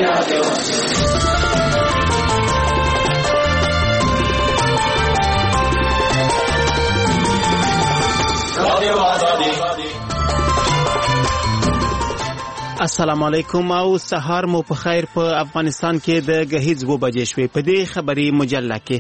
السلام علیکم او سهار مو په خیر. په افغانستان کې د غهیځ 2 بجې شوې. په دې خبري مجله کې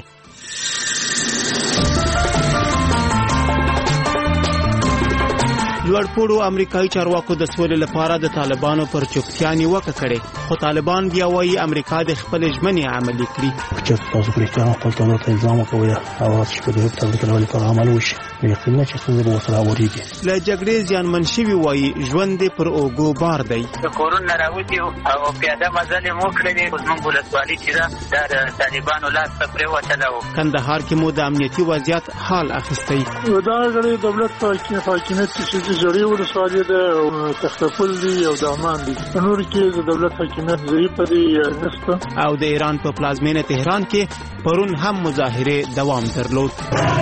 لوړپوړو امریکایي چارواکو د سولې لپاره د طالبانو پر چوکتیا نیوکه کړې، خو طالبان بیا وایي امریکا د خپل ژمنې عملي کړي. چې تاسو پرې کار خپل دولت الزام کوي او چې په دې تل کې پر عمل وشي، یقینا چې څنګه به وسره وريږي. له جګړې زیانمن شوي وایي ژوند پر اوګو بار دی. د کورونه راوځي او پیاده مزل مو کړی، زموږ ولسوالي چې دا د طالبانو لاس ته پرېوتله. کندهار کې مو د امنیتي وضعیت حال اخیستی. دا غړي دولت حاکمیت چې جوړي ولسوالي ده تخفل دي او د امان دي، نور کې د دولت حاکمیت ضعیف دي نسته. او د ایران په پلازمینه تهران کې پرون هم مظاهره دوام درلود.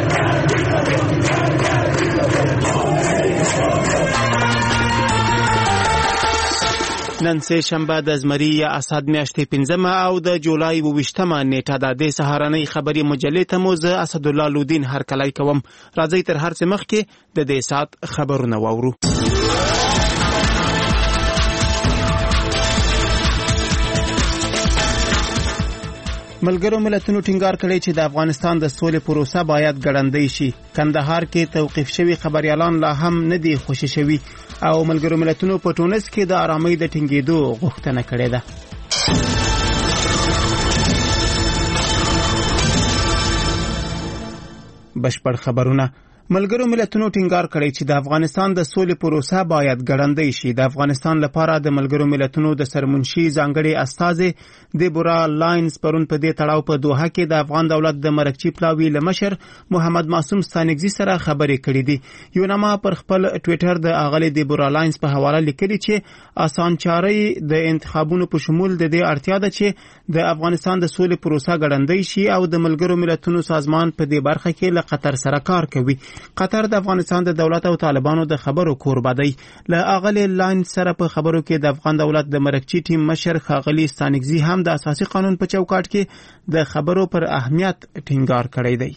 نن سه شنبه د زمری یا اسد میاشتې 15 او د جولای 28 نیټه د سهارنۍ خبري مجلې ته مو زه اسد الله لودین هر کلای کوم. راځي تر هر څه مخکې د دې سات خبرونه واورو. ملګرو ملتونو ټینګار کړی چې د افغانستان د سولې پروسه باید ګړندۍ شي. کندهار کې توقیف شوی خبريالان لا هم نه دي خوشی شوی او ملګرو ملتونو په ټونس کې د آرامۍ د ټینګېدو غوښتنه کړې ده. بشپړ خبرونه. ملګرو ملتونو ټینګار کړی چې د افغانستان د سولې پروسه باید ګړندۍ شي. د افغانستان لپاره د ملګرو ملتونو د سرمنشي ځانګړي استازي دیبورا لاینز پرون په دې تړاو په دوحه کې د افغان دولت د مرکچی پلاوی لمشر محمد معصوم ستانګزي سره خبرې کړې دي. یو نامه پر خپل ټوئیټر د اغلی دیبورا لاینز په حواله لیکلي چې آسان چارې د انتخابونو په شمول د دې اړتیا ده چې د افغانستان د سولې پروسه ګړندۍ شي او د ملګرو ملتونو سازمان په دې برخه کې له قطر سره کار کوي. قطر د افغانستان د دولت او طالبانو د خبرو کوربه دی. له اغلی لاین سره په خبرو کې د افغان دولت د مرکچی ټیم مشر خاغلی ستانګزي هم د اساسي قانون په چوکاټ کې د خبرو پر اهمیت ټینګار کړی دی.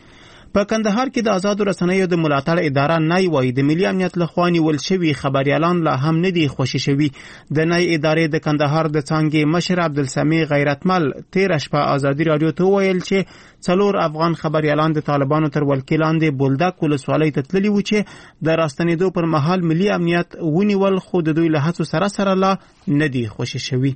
په کندهار کې د آزادو رسنیو د ملاتړ اداره نای وایي د ملي امنیت لخوا نیول شوي خبريالان لا هم نه دي خوشی شوي. د نای ادارې د کندهار د څانګې مشر عبدالسمیع غیرتمل 13 شپه آزادي رادیو ته ویل چې 4 افغان خبريالان د طالبانو تر ولکې لاندې بولدک ولسوالۍ ته تللي و چې د راستنېدو پر مهال ملي امنیت ونیول، خو د دوی له هڅو سره لا نه دي خوشی شوي.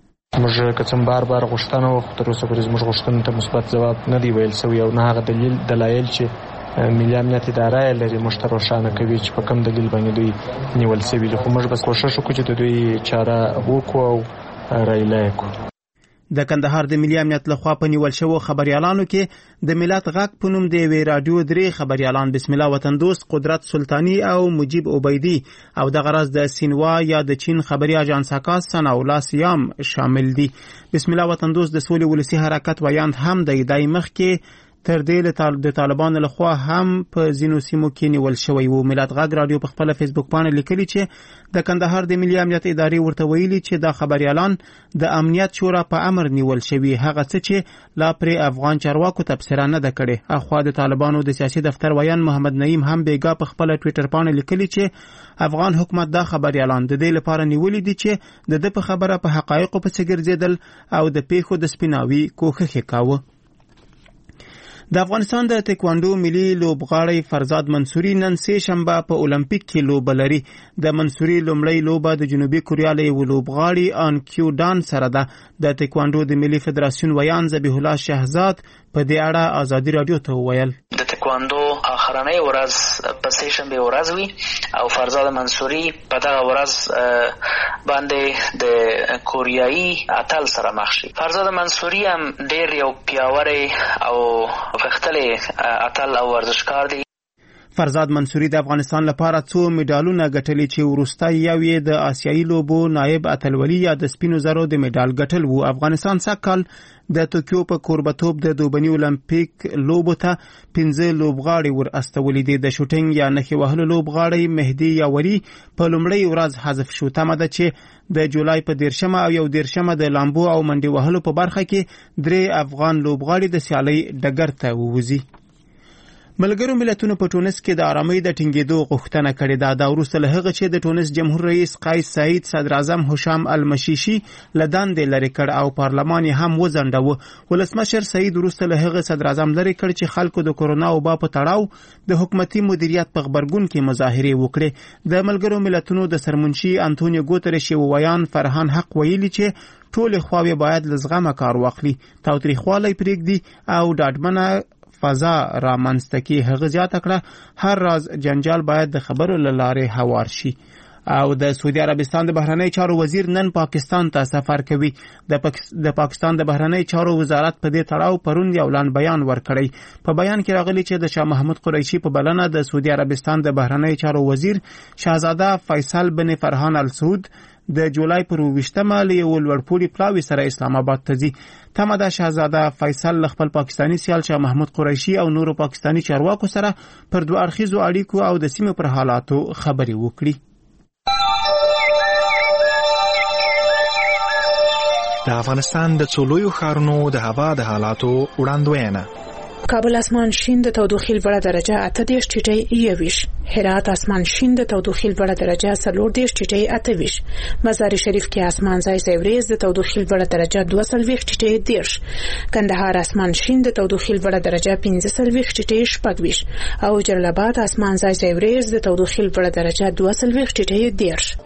موږ کڅم بار غوښتنه وکړو، تر اوسه پورې موږ غوښتنې ته مثبت ځواب نه دی ویل شوی او نه هغه دلایل چې ملي امنیت اداره لري موږ ته روښانه کوي چې په کوم دلیل باندې دوی نیول شوي. خو موږ بس کوشش وکړو چې د دوی چاره وکړو او رایله کړو. د کندهار د ملي امنیت لخوا په نیول شوو خبريالانو کې د ملت غږ په نوم د وی رادیو 3 خبريالان بسم الله وطن دوست، قدرت سلطانی او مجيب عبیدی او د غرض د سینوا یا د چین خبري اژانس کاس سناولا سیام شامل دي. بسم الله وطن دوست د سولې ولسی حرکت ویاند هم د دای مخ کې تر دې د طالبانو لخوا هم په زینو سیمو کې نیول شوی و. ملت غږ رادیو په خپل فیسبوک باندې لیکلي چې د کندهار د ملي امنیت ادارې ورته ویلي چې د خبريالان د امنیت شورا په امر نیول شوی، هغه څه چې لا پر افغان چارواکو تبصره نه ده کړې. اخوا د طالبانو د سیاسي دفتر ویان محمد نعیم هم بیګا په خپل ټوئیټر باندې لیکلي چې افغان حکومت د خبريالان د دې لپاره نیولې دي چې د په خبره په حقایقو پسې ګرځیدل او د پیښو د سپیناوي کوښښ کاوه. د افغانستان د تکواندو ملي لوبغاړی فرزاد منصوري نن سه شنبه په اولمپیک کې لوبه لري. د منصوري لومړی لوبه د جنوبي کوریا له لوبغاړي ان کیو دان سره ده. د تکواندو د ملي فدراسیون ویان ذبیح الله شهزاد په دې اړه آزادي رادیو ته وویل. د تکواندو اخرنۍ ورځ په سه شنبه ورځ وی او فرزاد منصوري په دغه ورځ باندې د کوریایي اتل سره مخ شي. فرزاد منصوري هم ډېر یو پیاوړی او وختلې اتل او ورزشکار دی. فرزاد منصوري د افغانستان لپاره 2 میډالونه ګټلي چې وروسته یو یې د آسیایي لوبو نایب اتلولي یا د سپینو زرو د میډال ګټل وو. افغانستان سږکال د توکیو په کوربتوب د دوبني اولمپیک لوبو ته 15 لوبغاړي ور استولې دي. د شوټینګ یا نخي وهلو لوبغاړی مهدي یاوري په لومړۍ ورځ حذف شو. تمه ده چې د جولای په 13 او 14 د لامبو او منډي وهلو په برخه کې 3 افغان لوبغاړي د سیالۍ ډګر ته ووځي. ملګرو ملتونو په ټونس کې د آرامۍ د ټینګېدو غوښتنه کړې ده. دا وروسته له هغه چې د ټونس جمهور رئیس قیس سعید صدر اعظم هشام المشیشي له دندې لرې کړ او پارلمان یې هم وځنډاوه. ولسمشر سعید وروسته له هغه صدر اعظم لرې کړ چې خلکو د کورونا وبا په تړاو د حکومتي مدیریت په خبرګون کې مظاهرې وکړې. د ملګرو ملتونو د سرمنشي انټونیو ګوتریش ویان فرهان حق ویلي چې ټول خواوې باید لزغمه کار واخلي، تاوتریخوالی پرېږدي او ډاډمنه فضا را منځته هغه زیاته کړه هر راز جنجال باید د خبرو له لارې هوار شي. او د سعودي عربستان د بهرنی چارو وزیر نن پاکستان ته سفر کوي. د پاکستان د بهرنی چارو وزارت په دې تړاو پرون یو اعلان بیان ورکړی. په بیان کې راغلی چې د شاه محمود قریشي په بلنه د سعودي عربستان د بهرنی چارو وزیر شاهزاده فیصل بن فرحان السعود د جولای پر 20مه له یو لوړپوړي پلاوي سره اسلام آباد ته ځي. تمه ده شاهزاده فیصل خپل پاکستانی سیال شاه محمود قریشي او نورو پاکستانی چارواکو سره پر دوه اړخیزو اړیکو او د سیمې پر حالاتو خبرې وکړي. د افغانستان د څلورو ښارونو د هوا د حالاتو وړاندوینه. کابل اسمان شین د تودوخې لوړه درجه 28 ټیټی 21. هرات اسمان شین د تودوخې لوړه درجه 40 ټیټی 28. مزار شریف کې اسمان ځای ځای د تودوخې لوړه درجه 22 ټیټی 10. کندهار اسمان شین د تودوخې لوړه درجه 15 ټیټی 26 او جلال آباد اسمان ځای ځای د تودوخې لوړه درجه 22 ټیټی 10.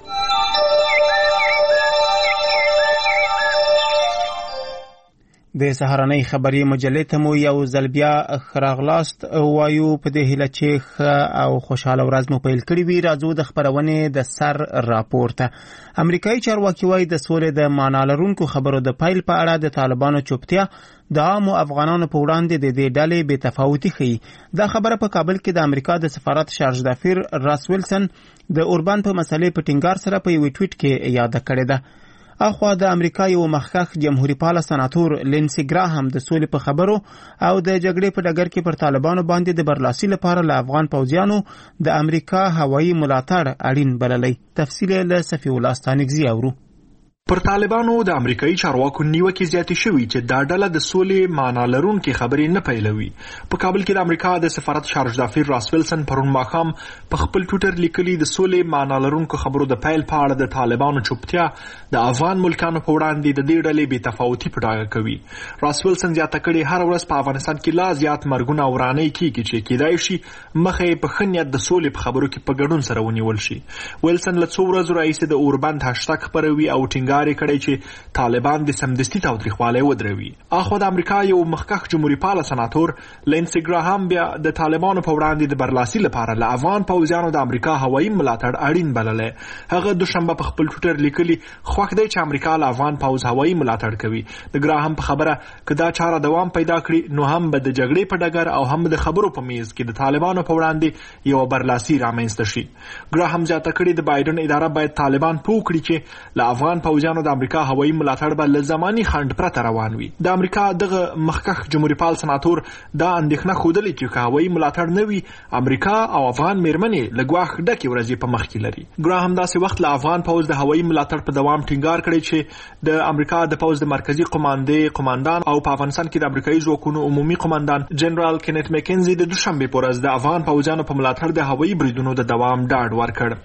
د سهارنۍ خبري مجلې ته مو یو ځل بیا خراغلاست وایو په دې هیله چې او خوشاله ورځ مو پیل کړی وي. راځو د خبرونې د سر راپورته. امریکایي چارواکي وایي د سولې د معنا لرونکو خبرو د پیل په اړه د طالبانو چوپتیا د عامو افغانانو په وړاندې د دې ډلې بې تفاوتي ښیي. دا خبره په کابل کې د امریکا د سفارت شارج دافیر راس ویلسن د اوربان په مسلې په ټینګار سره په یو ټویټ کې یاد کړې ده. اخوا د امریکا یو مخکښ جمهوریت پال سناتور لینسی ګراهم د سولې په خبرو او د جګړې په ډګر کې پر طالبانو باندې د برلاسي لپاره له افغان پوځیانو د امریکا هوایي ملاتړ اړین بللی. تفصیل له صفی الله ستانکزی اورو. پر طالبانو د امریکایي چارواکو نیوکې زیاتې شوې چې دا ډله د سولې معنا لرونکې خبرې نه پیلوي. په کابل کې د امریکا د سفارت شارج دافیر راس ویلسن پرون ماښام په خپل ټویټر لیکلي د سولې معنا لرونکو خبرو د پیل په اړه د طالبانو چوپتیا د افغان ملکانو په وړاندې د دې ډلې بې تفاوتي په ډاګه کوي. راس ویلسن زیاته کړې هر ورځ په افغانستان کې لا زیات مرګونه او ورانۍ کیږي چې کیدای شي مخه په ښه نیت د سولې په خبرو کې په ګډون سره ونیول شي. ویلسن له څو ورځو راهیسې د اوربند هاشټاګ خپروي او ټینګار کړی چې طالبان د سمدستي تاوتریخوالی ودروي. اخوا د امریکا یو مخکښ جمهوریت پال سناتور لینسی ګراهم بیا د طالبانو په وړاندې د برلاسي لپاره له افغان پوځیانو د امریکا هوایي ملاتړ اړین بللی. هغه دوشنبه په خپل ټویټر لیکلي خوښ دی چې امریکا له افغان پوځ هوایي ملاتړ کوي. د ګراهم په خبره که دا چاره دوام پیدا کړي نو هم به د جګړې په ډګر او هم د خبرو په میز کې د طالبانو په وړاندې یو برلاسي رامنځته شي. ګراهم زیاته کړي د بایدن اداره باید طالبان پوه کړي چې له افغان پوځیانو د امریکا هوایي ملاتړ به له زماني خنډ پرته روان وي. د امریکا دغه مخکښ جمهوریت پال سناتور دا اندېښنه ښودلې چې که هوایي ملاتړ نه وي امریکا او افغان میرمنې له ګواښ ډکې ورځې په مخ کې لري. ګراهم داسې وخت له افغان پوځ د هوایي ملاتړ په دوام ټینګار کړی چې د امریکا د پوځ د مرکزی قماندان او په افغانستان کې د امریکایي ځواکونو عمومي قماندان جنرال کینت مکنزي د دوشنبه په ورځ د افغان پوځیانو په ملاتړ د هوایي بریدونو د دوام ډاډ ورکړ.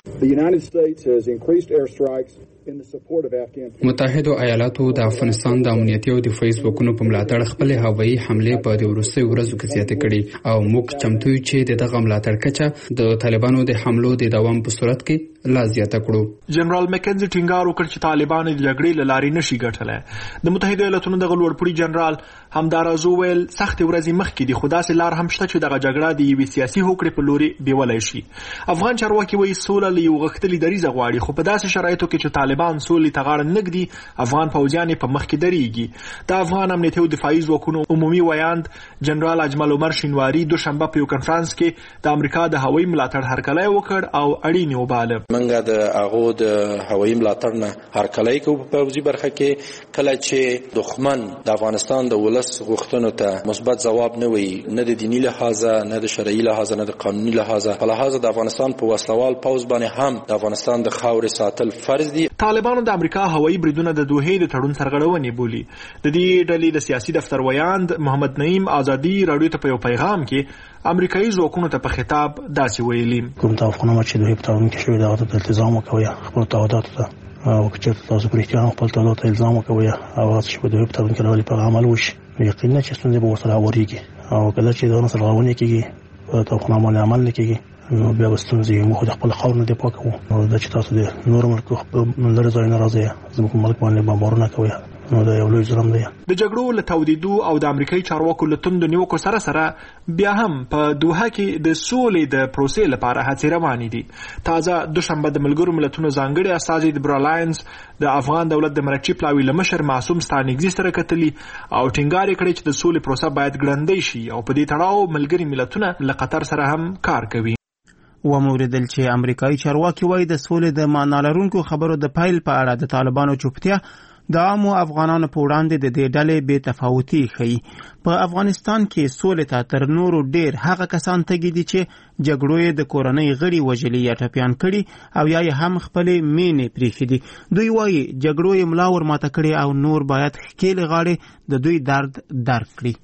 متحده ایالاتو د افغانستان د امنیتي او دفاعي ځواکونو په ملاتړ خپل هوایي حمله په د وروستیو ورځو کې زیاته کړې او موږ چمتو یو چې دغه ملاتړ کچه د طالبانو د حملو د دوام په صورت کې لا زیاته کړو. جنرال مکنزي ټینګار وکړ چې طالبان د جګړې له لارې نشي ګټلای. د متحده ایالاتونو د لوړپوړي جنرال همداراز وویل سخت ورځې مخکې د خدا سي لار هم شته چې دغه جګړه د یوې سیاسي هوکړې په لوري بیولای شي. افغان چارواکي وایي سوله له یو غښتلي دریځه غواړي، خو په داسې شرایطو کې چې طالبان سولې ته غاړه نږدي افغان پوځیان په مخ کې درېږي. د افغان امنیتي او دفاعي ځواکونو عمومي ویاند جنرال اجمل عمر شینواری دوشنبه په یو کنفرانس کې د امریکا د هوایي ملاتړ هرکلی وکړ او اړین وباله. منګه د هغو د هوایي ملاتړ نه هرکلی کوو په پوځي برخه کې کله چې دښمن د افغانستان د ولس غوښتنو ته مثبت ځواب نه وي، نه د دینی لحاظه نه د شرعي لحاظه نه د قانوني لحاظه، په لحاظ د افغانستان په وسلوال پوځ باندې هم د افغانستان د خاورې ساتل فرض دي. طالبانو د امریکا هوایي بریدونه د دوحې د تړون سرغړونې بولي. د دې ډلې د سیاسي دفتر ویاند محمد نعیم آزادي راډیو ته په یو پیغام کې امریکایي ځواکونو ته په خطاب داسې ویلي: کوم توافقونه چې دوی په تړون کې شوی دا د التزام وکوي خپل تعهدات ته او چې تاسو پر احترام خپل تعهدات ته الزام وکوي او چې په دوی په تړون کې راولي په عمل وشي. یقینا چې ستونزې به ورسره وريږي او کله چې دا نصر غونې کېږي په توافقونه باندې عمل نه کېږي نو بیا ستونزې مو خپل خاور نه دی پاکو او دا چې تاسو د نور ملک منځره ځای نه راځي زموږ ملک باندې بمبارونه کوي نو دا یو لوی ظلم دی. د جګړو له تودیدو او د امریکایي چارواکو له توندو نیوکو سره بیا هم په دوحه کې د سولې د پروسې لپاره هڅې روانې دي. تازه دوشنبه د ملګرو ملتونو ځانګړي استازي د برالاینز د افغان دولت د مرکزي پلاوي له مشر معصوم ستانګزي سره کتلي او ټینګار کړی چې د سولې پروسه باید ګړندۍ شي او په دې تړاو ملګري ملتونه له قطر سره هم کار کوي. وموریدل چې امریکایي چارواکي وایي د سولې د معنا لرونکو خبرو د پیل په اړه د طالبانو چوپتیا د عامو افغانانو په وړاندې د دې ډلې بې تفاوتي ښيي. په افغانستان کې سولې ته تر نورو ډیر هغه کسان تږي دي چې جګړو یې د کورنۍ غړي وژلي یا ټپیان کړي او یا یې هم خپلې مینې پریښي دي. دوی وایي جګړو یې ملا ورماته کړي او نور باید ښکېلې غاړې د دوی درد درک کړي.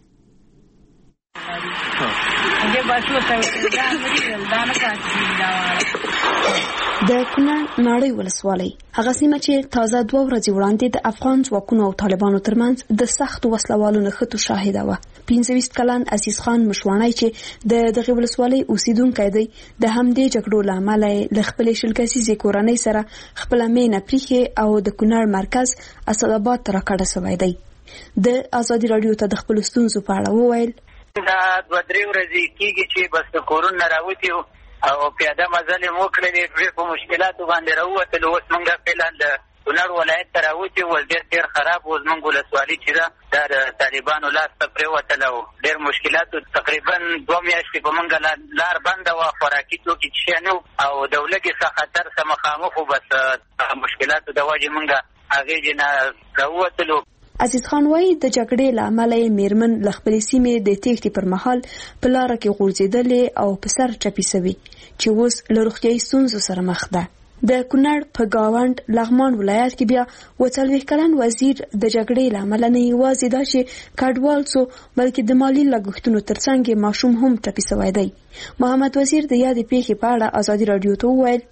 د کونړ ناړۍ ولسوالۍ هغه سیمه چې تازه 2 ورځې وړاندې د افغان ځواکونو او طالبانو ترمنځ د سخت وسلوالو نښتو شاهده وه. 25 کلن عزیز خان مشوانی چې د دغه ولسوالۍ اوسیدونکی دی د همدې جګړو له امله له خپلې شل کسیزې کورنۍ سره خپله مینه پریښې او د کونړ مرکز اسداباد ته راکډه سوی دی. د ازادي راډیو ته د خپلو ستونزو په اړه وویل: دا 2-3 ورځې کېږي چې بس د کورونه راوتي او پیاده مزل مو کړلې په مشکلاتو باندې راووتل. اوس موږ فعلا د کونړ ولایت ته راوتي ول ډېر خراب اوس موږ ولسوالي چې دا د طالبانو لاس ته پرېوتل او ډېر مشکلاتو تقریبا 2 میاشتې په موږ لار بنده وه، خوراکي توکي څښي نه او د ولږې څخه خطر سره مخامخ وو. بس مشکلاتو د وجې موږ هغې نه راووتلو. عزیز خان وایي د جګړې له امله یې میرمن له خپلې سیمې د تېښتې پر مهال په لاره کې غورځېدلې او په سر ټپي سوي چې اوس له روغتیایي ستونزو سره مخ ده. د کونړ په گاونډ لغمان ولایت کې بیا 40 کلن وزیر د جګړې له امله نه یوازې دا چې کډوال څو بلکې د مالی لګښتونو ترڅنګ ماشوم هم ټپي سوی دی. محمد وزیر د یادې پیښې په اړه ازادي راډیو ته وویل: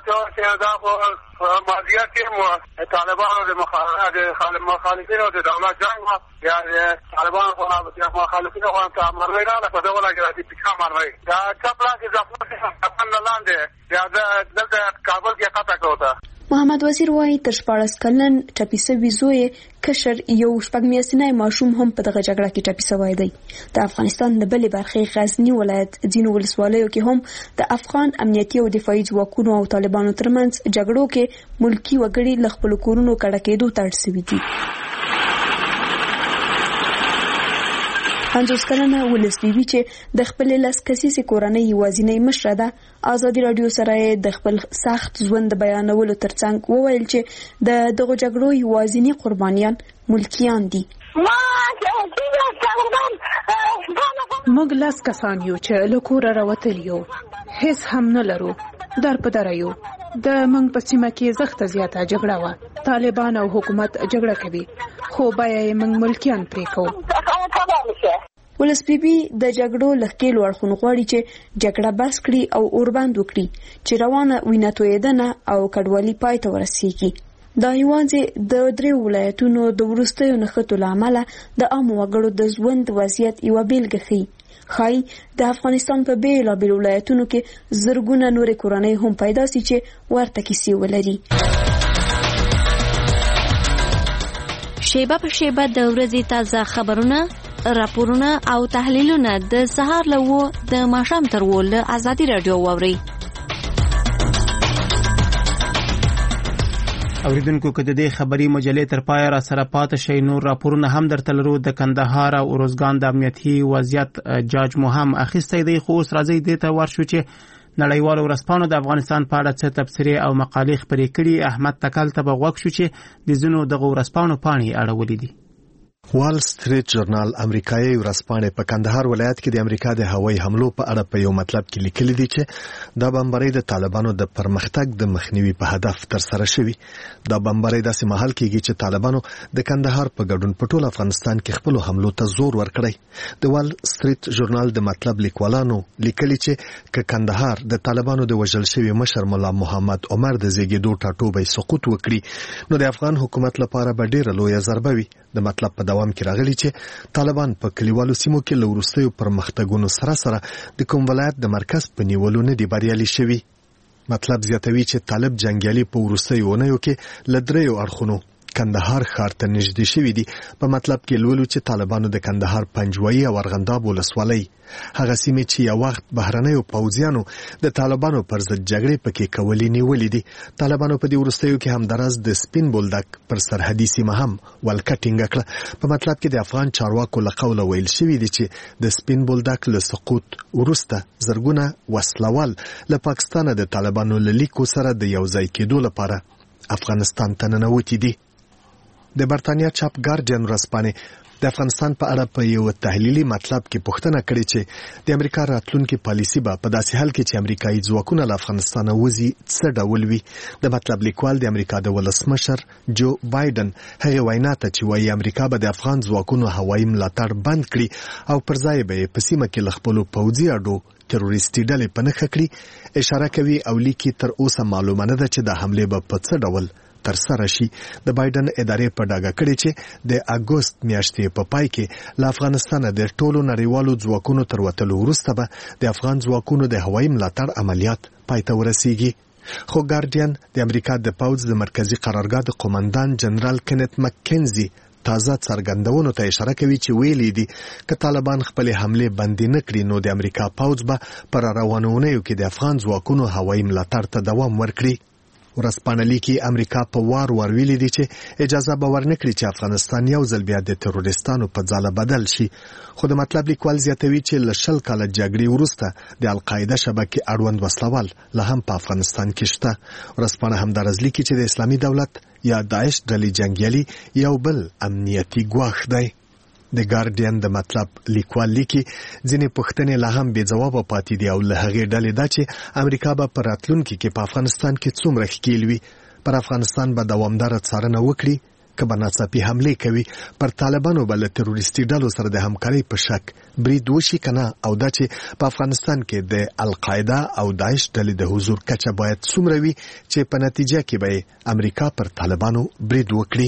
ماضیه کې طالبانو د مخالفینو د دولت جنگ یا طالبانو د مخالفینو خو مرمۍ راغله په دغه لګیا دي چې مرمۍ دا چپلا کې ځکه په لاندې یا د کابل کې قطع کوته. محمد وزیر وایي تر 14 کلن ټپي سوي زوی کشر یو 6 میاشتنی ماشوم هم په دغه جګړه کې ټپي سوی دی. د افغانستان د بلې برخې غزنی ولایت ځینو ولسوالیو کې هم د افغان امنیتي او دفاعي ځواکونو او طالبانو ترمنځ جګړو کې ملکی وګړي له خپل کورونو کډه کېدو ته اړ شوي دي. 50 کلنه ولس بیبي چې د خپل 10 کسیزې کورنۍ یوازینۍ مشره ده ازادي راډیو سره د خپل سخت ژوند بیانولو ترڅنګ وویل چې د دغه جګړو یوازینۍ قربانیان ملکیان دي. موږ 10 کسان یو چې له کوره راوتلي یو، هیڅ هم نه لرو، در په دره یو. د موږ په سیمه کې سخته زیاته جګړه وه. طالبان او حکومت جګړه کوي خو بیا یې موږ ملکیان پرې کوو. ولس بیبي د جګړو له ښکېلو اړخونو غواړي چې جګړه بس کړي او اوربند وکړي چې روانه وینه تویېدنه او کډوالي پای ته ورسیږي. دا یوازې د 3 ولایتونو د وروستیو نښتو له امله د عامو وګړو د ژوند وضعیت یوه بیلګه ښیي خای د افغانستان په بیلابیلو ولایتونو کې زرګونه نورې کورنۍ هم پیدا سي چې ورته کیسې ولري. شیبه په شیبه د ورځې تازه خبرونه، راپورونه او تحلیلونه د سهار له 9 د ماښام تر 10 له ازادي رادیو واورئ. اوریدونکو که د دې خبري مجلې تر پای را سره پات شي، نور راپورونه هم درته لرو. د کندهار او اروزګان د امنیتي وضعیت جاج مهم اخیستی دی، خو اوس راځي دې ته ورشو چې نړیوالو ورځپاڼو د افغانستان په اړه څه تبصرې او مقالې خپرې کړي. احمد تکل ته به غوږ شو چې د ځینو دغه ورځپاڼو پاڼې اړولې دي. وال سټریټ ژورنال امریکایي ورځپاڼې په کندهار ولایت کې د امریکا د هوایي حملو په اړه په یو مطلب کې لیکلي دي چې دا بمبارۍ د طالبانو د پرمختګ د مخنیوي په هدف ترسره شوې. دا بمبارۍ داسې مهال کېږي چې طالبانو د کندهار په ګډون په ټول افغانستان کې خپل حملو ته زور ورکړی. د وال سټریټ ژورنال د مطلب لیکوالانو لیکلي چې ک کندهار د طالبانو د وژل شوي مشر مولا محمد عمر د زیږیدو ټاټوبی سقوط وکړي، نو د افغان حکومت لپاره به ډېره لویه ضربه وي. د مطلب په دوام کې راغلي چې طالبان په کلیوالو سیمو کې له وروستیو پرمختګونو سره د کوم ولایت د مرکز په نیولو نه دي بریالي شوي. مطلب زیاتوي چې طالب جنگیالي په وروستیو اونیو کې له 3 اړخونو کندهار ښار ته نږدې شوي دي. په مطلب کې لولو چې طالبانو د کندهار پنجوایي او ارغنداب ولسوالۍ، هغه سیمې چې یو وخت بهرنیو پوځیانو د طالبانو پر ضد جګړې پکې کولې نیولې دي. طالبانو په دې وروستیو کې همداراز د سپین بولدک پر سرحدي سیمه هم ولکه ټینګه کړه. په مطلب کې د افغان چارواکو له قوله ویل شوي دي چې د سپین بولدک له سقوط وروسته زرګونه وسلوال له پاکستان د طالبانو له لیکو سره د یو ځای کېدو لپاره افغانستان ته ننوتي دي. د برتانیا چاپ ګارډین ورځپاڼې د افغانستان په اړه په یو تحلیلي مطلب کې پوښتنه کړې چې د امریکا راتلونکي پالیسي به په داسې حال کې چې امریکایي ځواکونه له افغانستان وځي څه ډول وي. د مطلب لیکوال د امریکا د ولسمشر جو بایدن هغه وینا ته چې وايي امریکا به د افغان ځواکونو هوایي ملاتړ بند کړي او پر ځای به په سیمه کې له خپلو پوځي اډو تروریستي ډلې په نښه کړي اشاره کوي او لیکي تر اوسه معلومه نه ده چې د حملې به په څه ډول ترسره شي. د بایدن ادارې په ډاګه کړي چې د اګوست میاشتې په پای کې له افغانستان د ټولو نړیوالو ځواکونو تر وتلو وروسته به د افغان ځواکونو د هوایي ملاتړ عملیات پای ته ورسیږي. خو ګارډین د امریکا د پوځ د مرکزی قرارګاه د قومندان جنرال کینت مککنزي تازه څرګندونو ته اشاره کوي چې ویلي دي که طالبان خپل حمله بندي نکړي نو د امریکا پوځ به پر روانونیو کې د افغان ځواکونو هوایي ملاتړ ته دوام ورکړي. ورځپاڼه لیکي امریکا په وار ویلي دي چې اجازه به ورنکړي چې افغانستان یو ځل بیا د تروریستانو په ځاله بدل شي. خو د مطلب لیکوال زیاتوي چې له 20 کاله جګړې وروسته د القاعده شبکې اړوند وسلوال لا هم په افغانستان کې شته. ورځپاڼه همدارز لیکي چې د اسلامي دولت یا داعش ډلې جنگیالي یو بل امنیتي ګواښ دی. د ګارډین د مطلب لیکوال لیکي ځینې پوښتنې لا هم بې ځوابه پاتې دي او له هغې ډلې دا چې امریکا به په راتلونکي کې په افغانستان کې څومره ښکیل وي، پر افغانستان به دوامداره څارنه وکړي، که به ناڅاپي حملې کوي، پر طالبانو به له تروریستي ډلو سره د همکارۍ په شک برید وشي که نه، او دا چې په افغانستان کې د القاعده او داعش ډلې د حضور کچه باید څومره وي چې په نتیجه کې به امریکا پر طالبانو برید وکړي.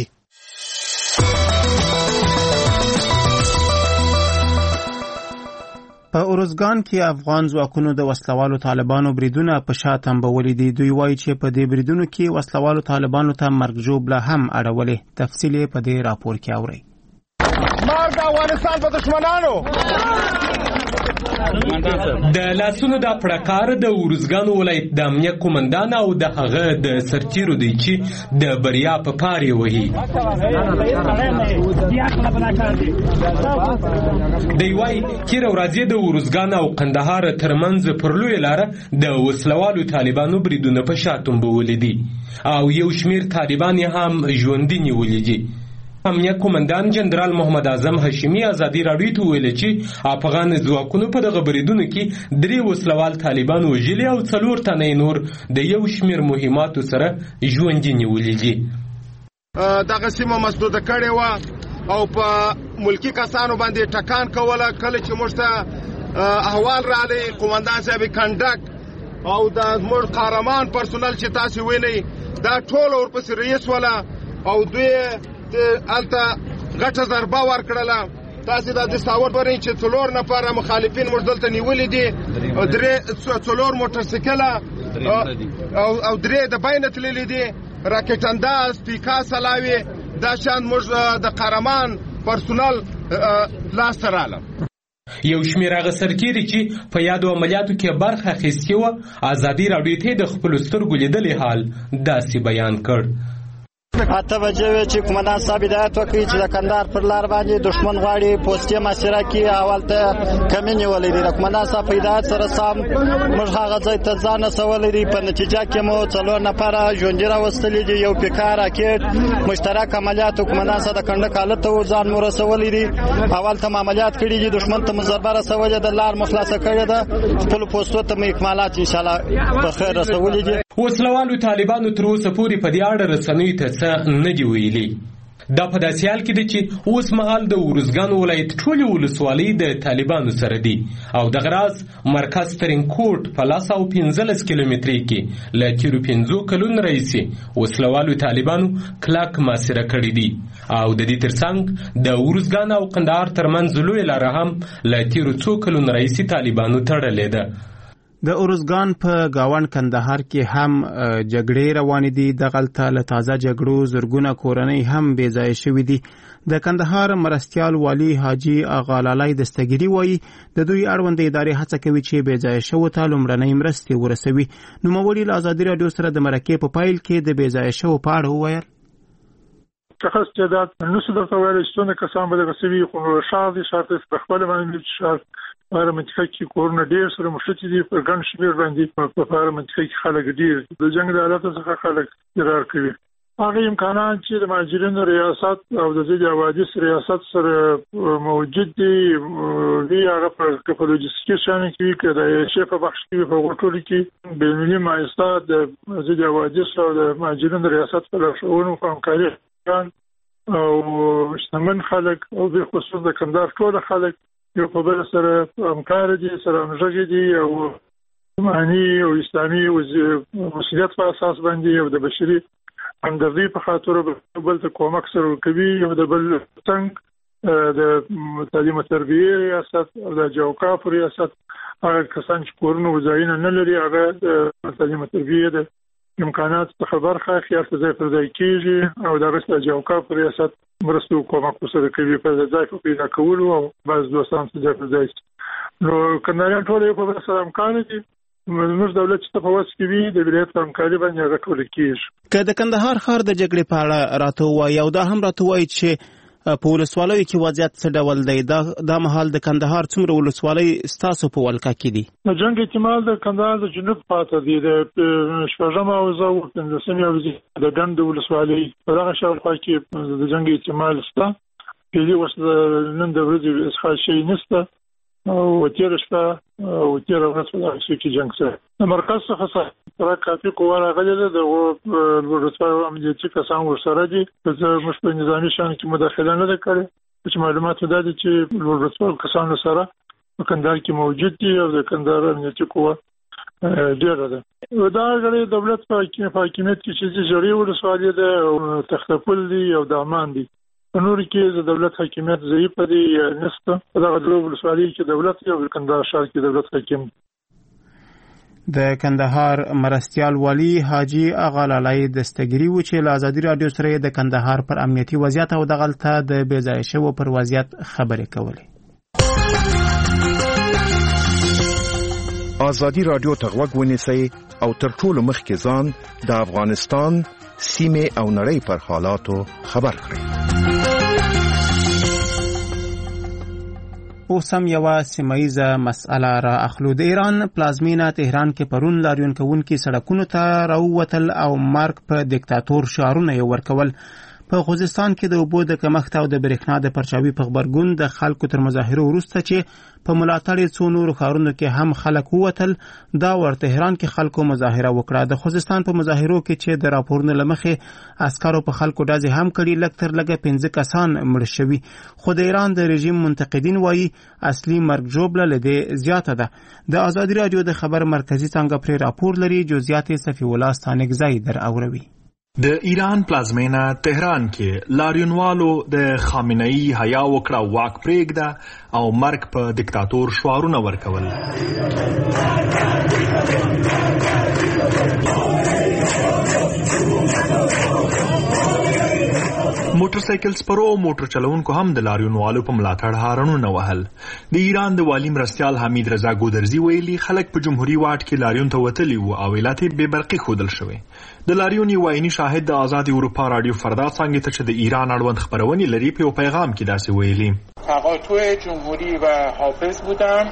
په اروزګان کې افغان ځواکونو د وسلوالو طالبانو بریدونه په شا تنبولې دي. دوی وایي چې په دې بریدونو کې وسلوالو طالبانو ته مرګ ژوبله هم اړولې. تفصیل په دې راپور کې اورئ. مرګ افغانستان په دشمنانو. د لاسونو د پړکار د اروزګان ولایت د امنیت قومندان او د هغه د سرتیرو دی چې د بریا په پاري وهي. دی وایي چې ورځې د اروزګان او قندهار ترمنځ پر لوی لاره د وسلوالو طالبانو بریدونه په شا تنبولې دي او یو شمیر طالبان هم ژوندي نیولي دي. امنیت قومندان جنرال محمد اعظم هاشمي ازادي راډیو ته ویل چې افغان ځواکونو په دغه بریدونو کې 3 وسلوال طالبان وژلي او 4 تنه نور د یو شمیر مهماتو سره ژوندي نیولي دي. دغه سیمه مسدوده کړې وه او په ملکی کسانو باندې ټکان کوله. کله چې موږ ته احوال راغلی قومندان صاحب کنډک او د زموږ قهرمان پرسونل چې تاسې وینئ دا ټول ورپسې رئیس وله او دوی الته غټه ضربه ورکړله تاسو د دستاور ورین چې څلور نفر مخالفین موږ دلته نیولې دي څلور موټر سایکل او درې د بینه تللې دي راکټ انداز پیکا سلاوي دا شان موږ د قهرمان پرسونل لاس تراله یو شمېر هغه سرتیري چې په یادو عملیاتو کې برخه اخیستې وه ازادي راډیو ته د خپلو سترګو لیدلې حال داسې بیان کړ. 8 بجې وې چې قومندان صاحب هدایت وکړي چې د کندهار پر لار باندې دښمن غواړي پوستې مسیره کې اول ته کمې نیولې دي. د قومندان صاحب هدایت سره سم موږ هغه ځای ته ځان رسولی دي. په نتیجه کې مو 4 نفره ژوندي راوستلي دي. یو پیکا راکټ مشترک عملیاتو قومندان صاحب د کنډک حالت ته ځان مو رسولی دي. اول ته عملیات کړي دي. دښمن ته مو ضربه رسولې ده. لار مو خلاصه کړې ده. خپلو پوستو ته مو اکمالات انشاءالله په خیر رسولي دي. وسلوالو طالبانو تر اوسه پورې په دې اړه رسنیو ته څه نه دي ویلي. دا په داسې حال کې ده چې اوس مهال د ارزګان ولایت ټولې ولسوالۍ د طالبانو سره دي او د غراز مرکز ترینکوټ په 15 کیلومترۍ کې له تیرو 5 کلونو راهیسې وسلوالو طالبانو کلک محاصره کړې دي او د دې ترڅنګ د ارزګان او قندهار ترمنځ لویه لاره هم له تیرو 2 کلونو راهیسې طالبانو تړلې ده. د ارزګان په گاوان کندهار کې هم جګړې روانې دي. دغلته له تازه جګړو زرګونه کورنۍ هم بې ځایه شوي دي. د کندهار مرستیال والی حاجی آغا لالی دستګیري وایي د دوی اړوند ادارې هڅه کوي چې بې ځایه شوو ته لومړنۍ مرستې ورسوي. نوموړي له ازادي راډیو سره د مرکې په پایل کې د بې ځایه شوو په اړه وویل. شخص تعداد نو څه درته ویل چې څونه کسان به غسوي خو شاذ شرط په خپل باندې شرط هر منطقه کې کورونه ډیر سره مشتي دي په ګڼ شمېر باندې په هر منطقه کې خلک ډیر د جنگ د حالت څخه خلک فرار کوي. هغه امکانات چې د مهاجرینو ریاست او د ځینې حوادث ریاست سره موجود دي وی هغه په لوجستیکي شان کې د شفا بخش کې په وټولي کې د ملي مایستات د ځینې حوادث او د مهاجرینو ریاست په لارښوونو همکاري او شتمن خلک او به خصوص د کندهار ټول خلک یو په بل سره همکار دي سره همغږي دي او معنی او اسلامي مسؤلیت په اساس باندې او د بشري همدردي په خاطر بل ته کومک سره کوي او د بل څنګه د تعلیم او تربیه ریاست او د جوکا ریاست هغه کسان چې کورونه وځاینه نه لري هغه د تعلیم او تربیه د امکانات څخه برخه خیال ته ځای پر ځای کیږي او د رسته جوکا ریاست مرستو کومک سره کوي په ځای په پیدا کولو او بعض دوستان څخه ځای پر ځای نو کندهار ټول په سره امکان دي. موږ دولت چې په واس کې وي د ولایت په همکاري باندې هغه ټول کیږي. که د کندهار ښار د جګړې په اړه راته وایي او دا هم راته وایي چې په ولسوالیو کې وضعیت څه ډول دی. دا مهال د کندهار څومره ولسوالۍ ستاسو په ولکه کې دي؟ د جنگ احتمال د کندهار د جنوب پاتې دی د شپږم او زو د سیمې او د ګند ولسوالۍ په هغه شاوخوا کې د جنگ احتمال شته. پیلي وس نن د ورځې اسخا شي نشته او تیر شپه او تیر ورځ په هغه کې جنگ سره د مرکز څخه سره کافي قوه راغلې ده. د ورسره عملیاتي کسان ورسره دي. موږ په نظامي شان کې مداخله نه کړې چې معلومات ده چې ورسره کسان سره په کندهار کې موجود دي او د کندهار امنیتي قوه ډیره ده. دا غړي دولت په حکومت کې چې جوړي ولسوالۍ ده او تختپل دي او دامان دي. په نور کې د دولت حکومت ضعیف دی نسته. دا د ولسوالۍ کې دولت او کندهار شهر کې دولت حاکم. د کندهار مرستیال والی حاجی آغا لالی دستګیري و چې له ازادي راډیو سره د کندهار پر امنیتي وضعیت او دغلته د بې ځایه شوو پر وضعیت خبرې کولې. ازادي راډیو ته غوږ ونیسئ او تر ټولو مخکې ځان د افغانستان سیمه او نړۍ پر حالاتو خبر کړئ. اوسم یو سیمایزه مسأله را اخلو. د ایران پلازمینه تهران کې پرون لاریون کوونکي سړکونو ته راووتل او مرګ په دیکتاتور شعارونه یې ورکول. په خوزستان کې د اوبو د کمښت او د برېښنا د پرچاوي په غبرګون د خلکو تر مظاهرو وروسته چې په ملاتړ څو نورو ښارونو کې هم خلک ووتل دا ور تهران کې خلکو مظاهره وکړه. د خوزستان په مظاهرو کې چې د راپورونو لمخې عسکرو په خلکو ډزې هم کړي لږ تر لږه 15 کسان مړ شوي. خو د ایران د رژیم منتقدین وایي اصلي مرګ ژوبله له دې زیاته ده. د ازادي راډیو د خبر مرکزي څنګه پرې راپور لري. جزئیات صفی الله ستانکزی در اوروي. د ایران پلازمینه تهران کې لاریونوالو د خامنه‌ای حیا وکړه واک پرېږده او مرګ په دیکتاتور شعارونه ورکول. موټر سایکل سپرو او موټر چلونکو هم د لاریونوالو په ملاتړ هارنونه وهل. د ایران د والی مرستیال حمید رضا ګودرزي ویلي خلک په جمهوریت واټ کې لاریون ته وتلي وو او علت یې بې برقي ښودل شوی. د لاریون یو عیني شاهد د آزاد اروپا رادیو فردا څانګې ته چې د ایران اړوند خبرونې لري په یو پیغام کې داسې ویلي: تقاطع جمهوری و حافظ بودم.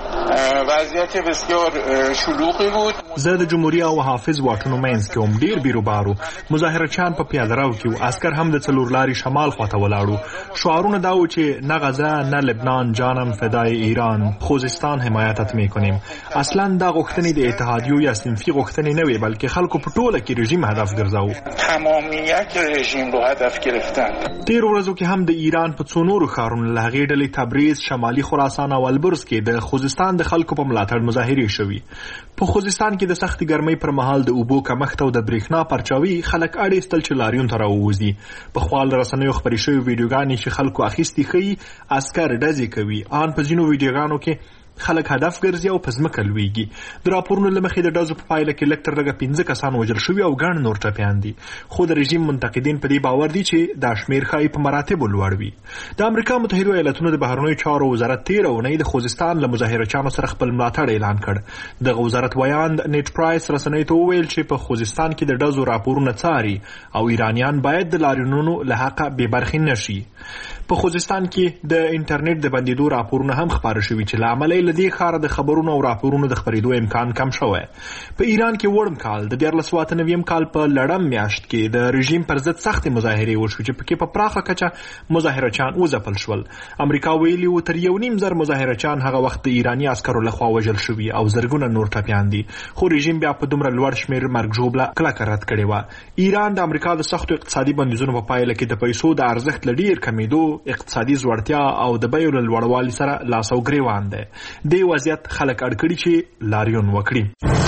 وضعیت بسیار شلوغی بود. زه د جمهوریت او حافظ واټونو منځ کې هم ډیر بیروبارو. مظاهرچیان په پیاده رو کې او عسكر هم د څلور لاري شمال خواته ولاړو. شعارونه دا و چې نه غزه نه لبنان جانم فدای ایران، خوزستان حمایتت میکنیم. اصلا دا غوښتنې د اتحادیو یا صنفي غوښتنې نه وي بلکې خلکو په ټوله کې رژیم هدف ګرځاو. تمامیت رژیم رو هدف گرفتن. تیر ورځو کې هم د ایران په څو نورو ښارونو له هغې ډلې تبریز، شمالي خراسان او البرز کې د خوزستان د خلکو په ملاتړ مظاهرې شوي. په خوزستان کې د سختې ګرمۍ پر مهال د اوبو کمښت او د برېښنا پرچاوي خلک اړ ایستل چې لاریون ته راووځي. په خپل رسنیو خپرې شوې ویډیوګانې چې خلکو اخیستې ښیي عسکر ډزې کوي. ان په ځینو ویډیوګانو کې خلک هدف ګرځي او په ځمکه لویږي. د راپورونو له مخې د ډزو په پایله کې لږ تر لږه 15 کسان وژل شوي او ګڼ نور ټپیان دي. خو د رژیم منتقدین په دې باور دي چې دا شمېر ښایي په مراتبو لوړ وي. د امریکا متحده ایالاتونو د بهرنیو چارو وزارت تېره اونۍ د خوزستان له مظاهرچیانو سره خپل ملاتړ اعلان کړ. دغه وزارت ویاند نیټ پرایس رسنیو ته وویل چې په خوزستان کې د ډزو راپورونه څاري او ایرانیان باید د لاریونونو له حقه بې برخې نشي. په خوزستان کې د انټرنیټ د بندیدو راپورونه هم خپاره شوي چې له امله یې له دې ښاره د خبرونو او راپورونو د خپرېدو امکان کم شوی. په ایران کې وړم کال د 1499 کال په لړم میاشت کې د رژیم پر ضد سختې مظاهرې وشوې چې پکې په پراخه کچه مظاهرچیان وځپل شول. امریکا ویلي و تر 1.5 زره مظاهرچیان هغه وخت د ایراني عسکرو لخوا وژل شوي او زرګونه نور ټپیان دي. خو رژیم بیا په دومره لوړ شمېر مرګ ژوبله کلکه رد کړې وه. ایران د امریکا د سختو اقتصادي بندیزونو په پایله کې د پیسو د ارزښت له ډېر کمېدو، اقتصادي ځوړتیا او د بیو له لوړوالي سره لاس او ګریوان دی. دې وضعیت خلک اړ کړي چې لاریون وکړي.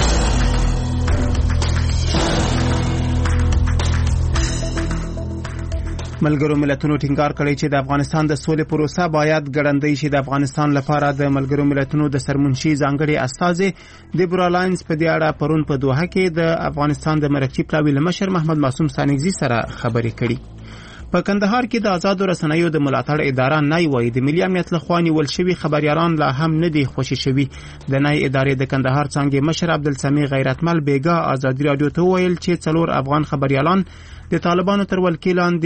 ملګرو ملتونو ټینګار کړی چې د افغانستان د سولې پروسه باید ګړندۍ شي. د افغانستان لپاره د ملګرو ملتونو د سرمنشي ځانګړي استازي دیبورا لاینز په دې اړه پرون په دوحه کې د افغانستان د مرکزي پلاوي مشر محمد معصوم ثانیزي سره خبرې کړي. په کندهار کې د آزادو رسنیو د ملاتړ اداره نای وایي د ملي امنیت لخوا نیول شوي خبريالان لا هم نه دي خوشي شوي. د نای ادارې د کندهار څنګه مشر عبدالسمیع غیرتمل بیګا آزادي رادیو ته ویل چې 4 افغان خبريالان د طالبانو تر ولکې لاندې